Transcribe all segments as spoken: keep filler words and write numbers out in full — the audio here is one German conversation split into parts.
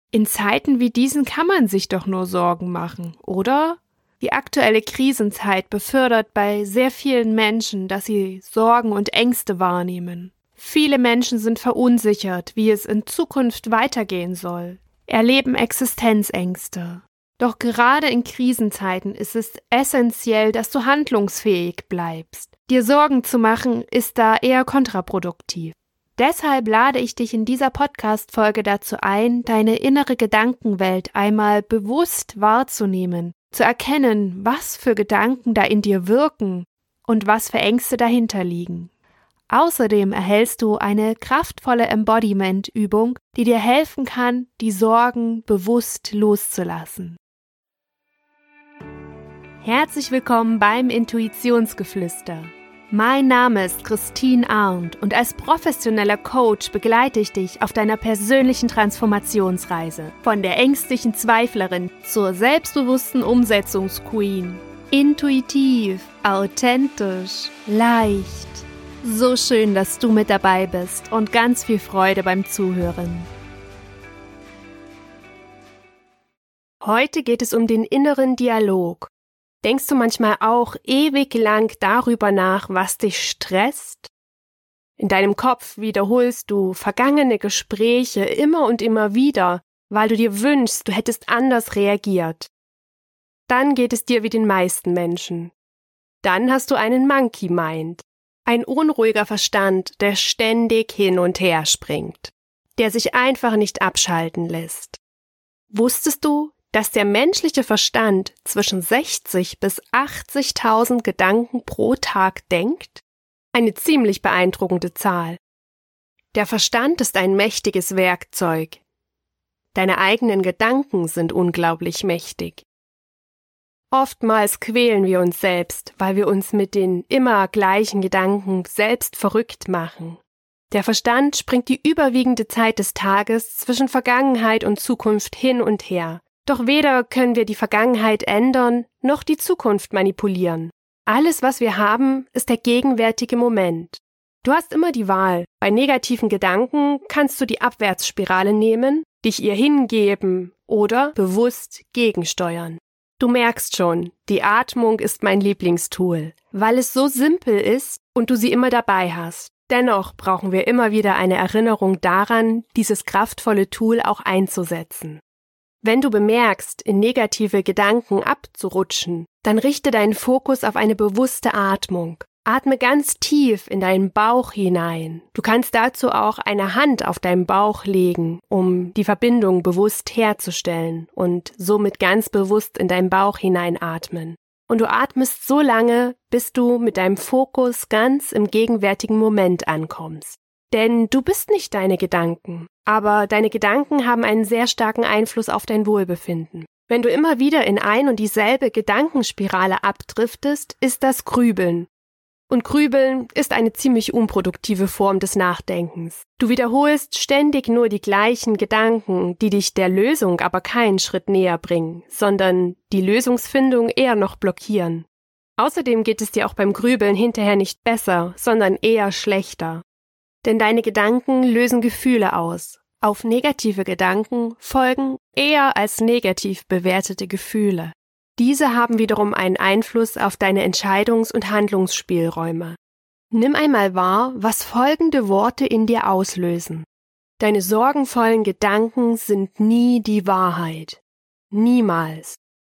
In Zeiten wie diesen kann man sich doch nur Sorgen machen, oder? Die aktuelle Krisenzeit befördert bei sehr vielen Menschen, dass sie Sorgen und Ängste wahrnehmen. Viele Menschen sind verunsichert, wie es in Zukunft weitergehen soll, erleben Existenzängste. Doch gerade in Krisenzeiten ist es essentiell, dass du handlungsfähig bleibst. Dir Sorgen zu machen, ist da eher kontraproduktiv. Deshalb lade ich dich in dieser Podcast-Folge dazu ein, deine innere Gedankenwelt einmal bewusst wahrzunehmen, zu erkennen, was für Gedanken da in dir wirken und was für Ängste dahinter liegen. Außerdem erhältst du eine kraftvolle Embodiment-Übung, die dir helfen kann, die Sorgen bewusst loszulassen. Herzlich willkommen beim Intuitionsgeflüster. Mein Name ist Christine Arndt und als professioneller Coach begleite ich dich auf deiner persönlichen Transformationsreise von der ängstlichen Zweiflerin zur selbstbewussten Umsetzungsqueen. Intuitiv, authentisch, leicht. So schön, dass du mit dabei bist und ganz viel Freude beim Zuhören. Heute geht es um den inneren Dialog. Denkst du manchmal auch ewig lang darüber nach, was dich stresst? In deinem Kopf wiederholst du vergangene Gespräche immer und immer wieder, weil du dir wünschst, du hättest anders reagiert. Dann geht es dir wie den meisten Menschen. Dann hast du einen Monkey Mind, ein unruhiger Verstand, der ständig hin und her springt, der sich einfach nicht abschalten lässt. Wusstest du, dass der menschliche Verstand zwischen sechzig bis achtzigtausend Gedanken pro Tag denkt? Eine ziemlich beeindruckende Zahl. Der Verstand ist ein mächtiges Werkzeug. Deine eigenen Gedanken sind unglaublich mächtig. Oftmals quälen wir uns selbst, weil wir uns mit den immer gleichen Gedanken selbst verrückt machen. Der Verstand springt die überwiegende Zeit des Tages zwischen Vergangenheit und Zukunft hin und her. Doch weder können wir die Vergangenheit ändern, noch die Zukunft manipulieren. Alles, was wir haben, ist der gegenwärtige Moment. Du hast immer die Wahl. Bei negativen Gedanken kannst du die Abwärtsspirale nehmen, dich ihr hingeben oder bewusst gegensteuern. Du merkst schon, die Atmung ist mein Lieblingstool, weil es so simpel ist und du sie immer dabei hast. Dennoch brauchen wir immer wieder eine Erinnerung daran, dieses kraftvolle Tool auch einzusetzen. Wenn du bemerkst, in negative Gedanken abzurutschen, dann richte deinen Fokus auf eine bewusste Atmung. Atme ganz tief in deinen Bauch hinein. Du kannst dazu auch eine Hand auf deinen Bauch legen, um die Verbindung bewusst herzustellen und somit ganz bewusst in deinen Bauch hineinatmen. Und du atmest so lange, bis du mit deinem Fokus ganz im gegenwärtigen Moment ankommst. Denn du bist nicht deine Gedanken, aber deine Gedanken haben einen sehr starken Einfluss auf dein Wohlbefinden. Wenn du immer wieder in ein und dieselbe Gedankenspirale abdriftest, ist das Grübeln. Und Grübeln ist eine ziemlich unproduktive Form des Nachdenkens. Du wiederholst ständig nur die gleichen Gedanken, die dich der Lösung aber keinen Schritt näher bringen, sondern die Lösungsfindung eher noch blockieren. Außerdem geht es dir auch beim Grübeln hinterher nicht besser, sondern eher schlechter. Denn deine Gedanken lösen Gefühle aus. Auf negative Gedanken folgen eher als negativ bewertete Gefühle. Diese haben wiederum einen Einfluss auf deine Entscheidungs- und Handlungsspielräume. Nimm einmal wahr, was folgende Worte in dir auslösen. Deine sorgenvollen Gedanken sind nie die Wahrheit. Niemals.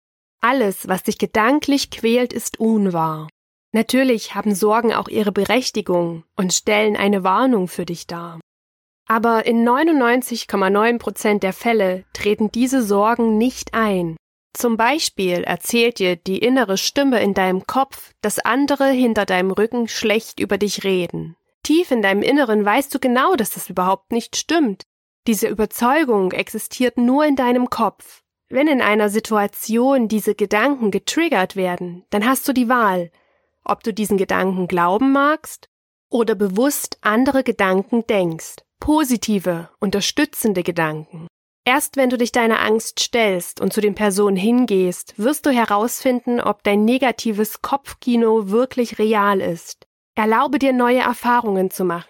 Alles, was dich gedanklich quält, ist unwahr. Natürlich haben Sorgen auch ihre Berechtigung und stellen eine Warnung für dich dar. Aber in neunundneunzig Komma neun Prozent der Fälle treten diese Sorgen nicht ein. Zum Beispiel erzählt dir die innere Stimme in deinem Kopf, dass andere hinter deinem Rücken schlecht über dich reden. Tief in deinem Inneren weißt du genau, dass das überhaupt nicht stimmt. Diese Überzeugung existiert nur in deinem Kopf. Wenn in einer Situation diese Gedanken getriggert werden, dann hast du die Wahl, ob du diesen Gedanken glauben magst oder bewusst andere Gedanken denkst, positive, unterstützende Gedanken. Erst wenn du dich deiner Angst stellst und zu den Personen hingehst, wirst du herausfinden, ob dein negatives Kopfkino wirklich real ist. Erlaube dir, neue Erfahrungen zu machen.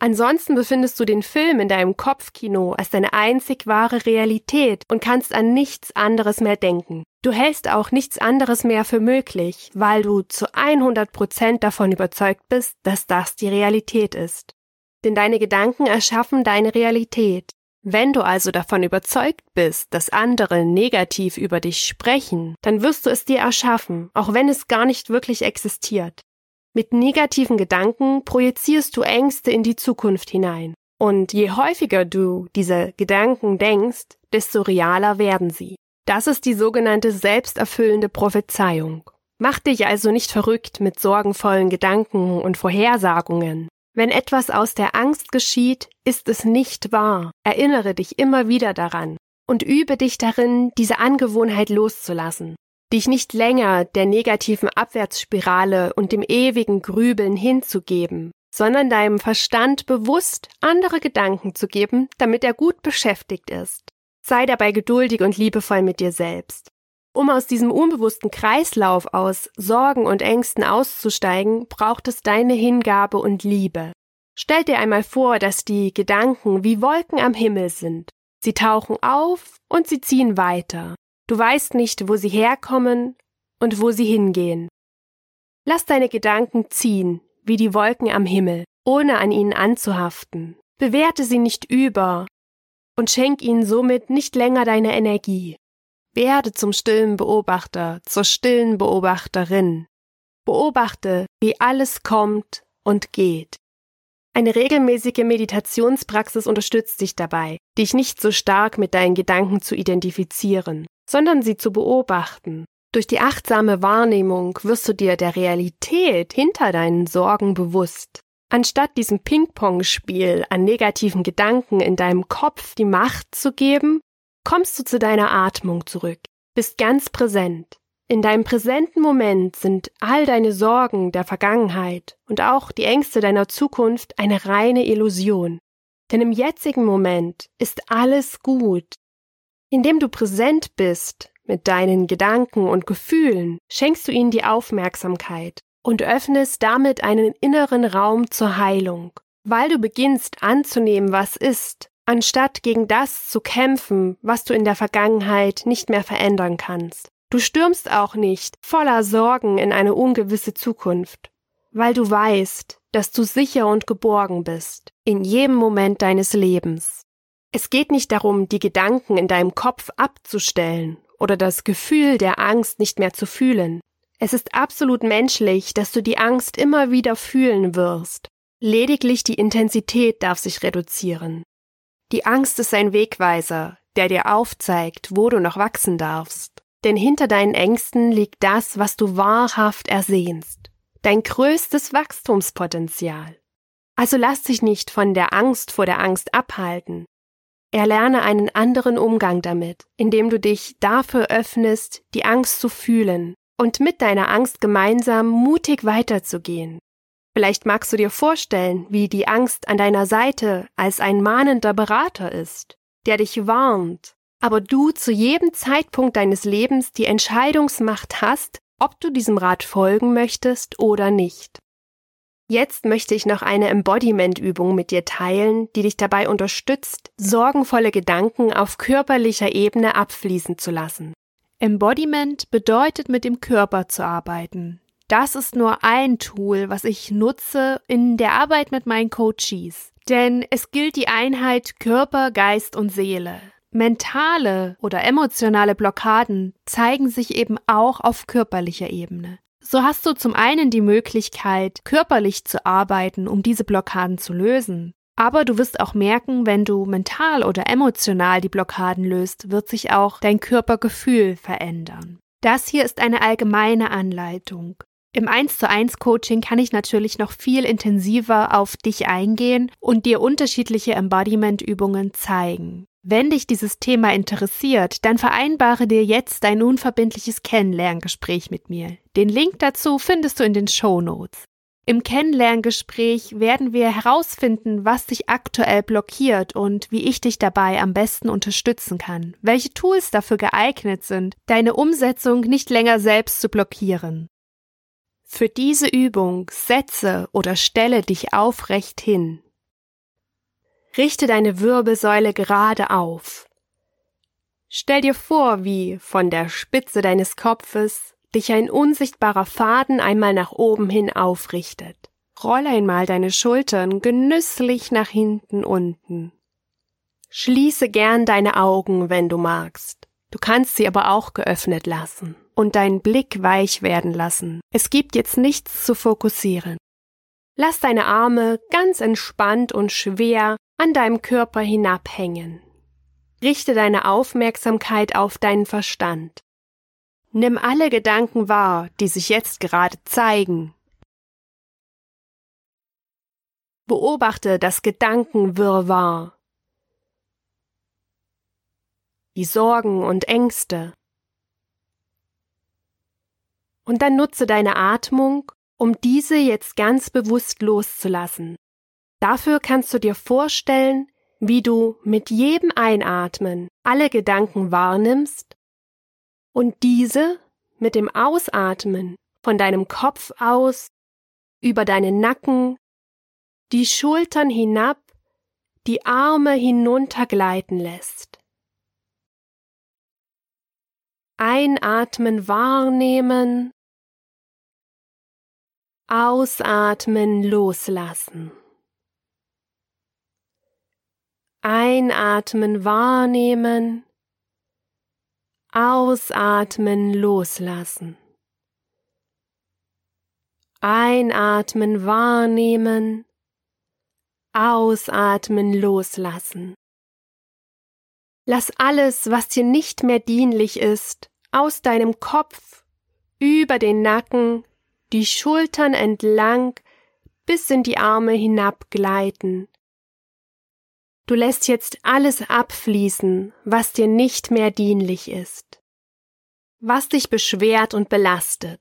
Ansonsten befindest du den Film in deinem Kopfkino als deine einzig wahre Realität und kannst an nichts anderes mehr denken. Du hältst auch nichts anderes mehr für möglich, weil du zu hundert Prozent davon überzeugt bist, dass das die Realität ist. Denn deine Gedanken erschaffen deine Realität. Wenn du also davon überzeugt bist, dass andere negativ über dich sprechen, dann wirst du es dir erschaffen, auch wenn es gar nicht wirklich existiert. Mit negativen Gedanken projizierst du Ängste in die Zukunft hinein. Und je häufiger du diese Gedanken denkst, desto realer werden sie. Das ist die sogenannte selbsterfüllende Prophezeiung. Mach dich also nicht verrückt mit sorgenvollen Gedanken und Vorhersagungen. Wenn etwas aus der Angst geschieht, ist es nicht wahr. Erinnere dich immer wieder daran und übe dich darin, diese Angewohnheit loszulassen. Dich nicht länger der negativen Abwärtsspirale und dem ewigen Grübeln hinzugeben, sondern deinem Verstand bewusst andere Gedanken zu geben, damit er gut beschäftigt ist. Sei dabei geduldig und liebevoll mit dir selbst. Um aus diesem unbewussten Kreislauf aus Sorgen und Ängsten auszusteigen, braucht es deine Hingabe und Liebe. Stell dir einmal vor, dass die Gedanken wie Wolken am Himmel sind. Sie tauchen auf und sie ziehen weiter. Du weißt nicht, wo sie herkommen und wo sie hingehen. Lass deine Gedanken ziehen, wie die Wolken am Himmel, ohne an ihnen anzuhaften. Bewerte sie nicht über und schenk ihnen somit nicht länger deine Energie. Werde zum stillen Beobachter, zur stillen Beobachterin. Beobachte, wie alles kommt und geht. Eine regelmäßige Meditationspraxis unterstützt dich dabei, dich nicht so stark mit deinen Gedanken zu identifizieren, sondern sie zu beobachten. Durch die achtsame Wahrnehmung wirst du dir der Realität hinter deinen Sorgen bewusst. Anstatt diesem Ping-Pong-Spiel an negativen Gedanken in deinem Kopf die Macht zu geben, kommst du zu deiner Atmung zurück, bist ganz präsent. In deinem präsenten Moment sind all deine Sorgen der Vergangenheit und auch die Ängste deiner Zukunft eine reine Illusion. Denn im jetzigen Moment ist alles gut. Indem du präsent bist mit deinen Gedanken und Gefühlen, schenkst du ihnen die Aufmerksamkeit und öffnest damit einen inneren Raum zur Heilung, weil du beginnst anzunehmen, was ist, anstatt gegen das zu kämpfen, was du in der Vergangenheit nicht mehr verändern kannst. Du stürmst auch nicht voller Sorgen in eine ungewisse Zukunft, weil du weißt, dass du sicher und geborgen bist, in jedem Moment deines Lebens. Es geht nicht darum, die Gedanken in deinem Kopf abzustellen oder das Gefühl der Angst nicht mehr zu fühlen. Es ist absolut menschlich, dass du die Angst immer wieder fühlen wirst. Lediglich die Intensität darf sich reduzieren. Die Angst ist ein Wegweiser, der dir aufzeigt, wo du noch wachsen darfst. Denn hinter deinen Ängsten liegt das, was du wahrhaft ersehnst. Dein größtes Wachstumspotenzial. Also lass dich nicht von der Angst vor der Angst abhalten. Erlerne einen anderen Umgang damit, indem du dich dafür öffnest, die Angst zu fühlen und mit deiner Angst gemeinsam mutig weiterzugehen. Vielleicht magst du dir vorstellen, wie die Angst an deiner Seite als ein mahnender Berater ist, der dich warnt, aber du zu jedem Zeitpunkt deines Lebens die Entscheidungsmacht hast, ob du diesem Rat folgen möchtest oder nicht. Jetzt möchte ich noch eine Embodiment-Übung mit dir teilen, die dich dabei unterstützt, sorgenvolle Gedanken auf körperlicher Ebene abfließen zu lassen. Embodiment bedeutet, mit dem Körper zu arbeiten. Das ist nur ein Tool, was ich nutze in der Arbeit mit meinen Coaches. Denn es gilt die Einheit Körper, Geist und Seele. Mentale oder emotionale Blockaden zeigen sich eben auch auf körperlicher Ebene. So hast du zum einen die Möglichkeit, körperlich zu arbeiten, um diese Blockaden zu lösen. Aber du wirst auch merken, wenn du mental oder emotional die Blockaden löst, wird sich auch dein Körpergefühl verändern. Das hier ist eine allgemeine Anleitung. Im eins zu eins Coaching kann ich natürlich noch viel intensiver auf dich eingehen und dir unterschiedliche Embodiment-Übungen zeigen. Wenn dich dieses Thema interessiert, dann vereinbare dir jetzt ein unverbindliches Kennenlerngespräch mit mir. Den Link dazu findest du in den Shownotes. Im Kennenlerngespräch werden wir herausfinden, was dich aktuell blockiert und wie ich dich dabei am besten unterstützen kann, welche Tools dafür geeignet sind, deine Umsetzung nicht länger selbst zu blockieren. Für diese Übung setze oder stelle dich aufrecht hin. Richte deine Wirbelsäule gerade auf. Stell dir vor, wie von der Spitze deines Kopfes dich ein unsichtbarer Faden einmal nach oben hin aufrichtet. Roll einmal deine Schultern genüsslich nach hinten unten. Schließe gern deine Augen, wenn du magst. Du kannst sie aber auch geöffnet lassen und deinen Blick weich werden lassen. Es gibt jetzt nichts zu fokussieren. Lass deine Arme ganz entspannt und schwer an deinem Körper hinabhängen. Richte deine Aufmerksamkeit auf deinen Verstand. Nimm alle Gedanken wahr, die sich jetzt gerade zeigen. Beobachte das Gedankenwirrwarr, die Sorgen und Ängste. Und dann nutze deine Atmung, um diese jetzt ganz bewusst loszulassen. Dafür kannst du dir vorstellen, wie du mit jedem Einatmen alle Gedanken wahrnimmst und diese mit dem Ausatmen von deinem Kopf aus über deinen Nacken, die Schultern hinab, die Arme hinuntergleiten lässt. Einatmen, wahrnehmen, ausatmen, loslassen. Einatmen, wahrnehmen, ausatmen, loslassen. Einatmen, wahrnehmen, ausatmen, loslassen. Lass alles, was dir nicht mehr dienlich ist, aus deinem Kopf, über den Nacken, die Schultern entlang, bis in die Arme hinabgleiten. Du lässt jetzt alles abfließen, was dir nicht mehr dienlich ist, was dich beschwert und belastet.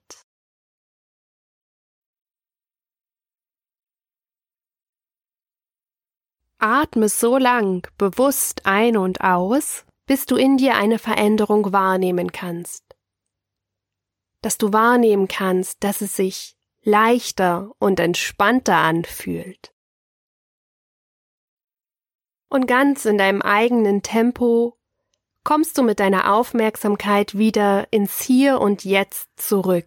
Atme so lang bewusst ein und aus, bis du in dir eine Veränderung wahrnehmen kannst. Dass du wahrnehmen kannst, dass es sich leichter und entspannter anfühlt. Und ganz in deinem eigenen Tempo kommst du mit deiner Aufmerksamkeit wieder ins Hier und Jetzt zurück.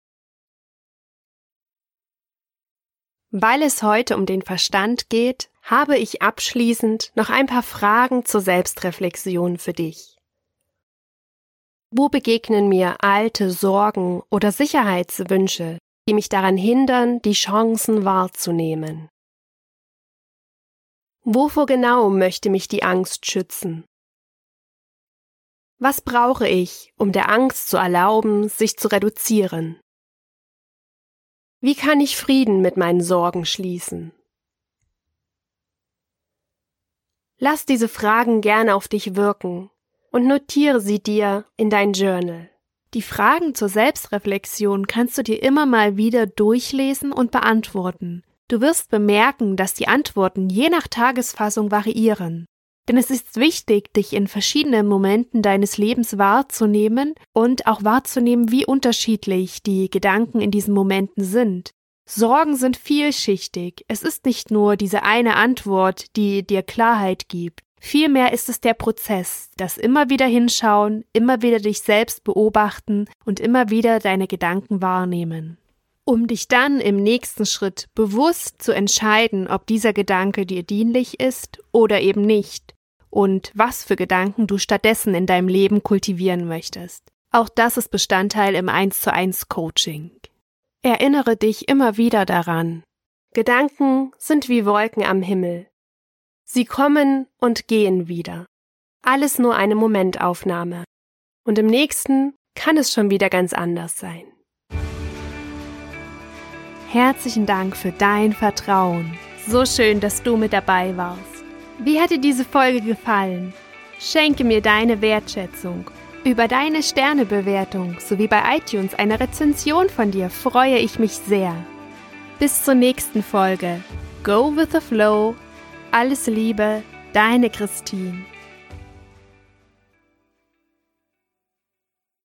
Weil es heute um den Verstand geht, habe ich abschließend noch ein paar Fragen zur Selbstreflexion für dich. Wo begegnen mir alte Sorgen oder Sicherheitswünsche, die mich daran hindern, die Chancen wahrzunehmen? Wovor genau möchte mich die Angst schützen? Was brauche ich, um der Angst zu erlauben, sich zu reduzieren? Wie kann ich Frieden mit meinen Sorgen schließen? Lass diese Fragen gerne auf dich wirken und notiere sie dir in dein Journal. Die Fragen zur Selbstreflexion kannst du dir immer mal wieder durchlesen und beantworten. Du wirst bemerken, dass die Antworten je nach Tagesfassung variieren. Denn es ist wichtig, dich in verschiedenen Momenten deines Lebens wahrzunehmen und auch wahrzunehmen, wie unterschiedlich die Gedanken in diesen Momenten sind. Sorgen sind vielschichtig. Es ist nicht nur diese eine Antwort, die dir Klarheit gibt. Vielmehr ist es der Prozess, das immer wieder hinschauen, immer wieder dich selbst beobachten und immer wieder deine Gedanken wahrnehmen. Um dich dann im nächsten Schritt bewusst zu entscheiden, ob dieser Gedanke dir dienlich ist oder eben nicht und was für Gedanken du stattdessen in deinem Leben kultivieren möchtest. Auch das ist Bestandteil im eins zu eins Coaching. Erinnere dich immer wieder daran. Gedanken sind wie Wolken am Himmel. Sie kommen und gehen wieder. Alles nur eine Momentaufnahme. Und im nächsten kann es schon wieder ganz anders sein. Herzlichen Dank für dein Vertrauen. So schön, dass du mit dabei warst. Wie hat dir diese Folge gefallen? Schenke mir deine Wertschätzung. Über deine Sternebewertung sowie bei iTunes eine Rezension von dir freue ich mich sehr. Bis zur nächsten Folge. Go with the flow. Alles Liebe, deine Christine.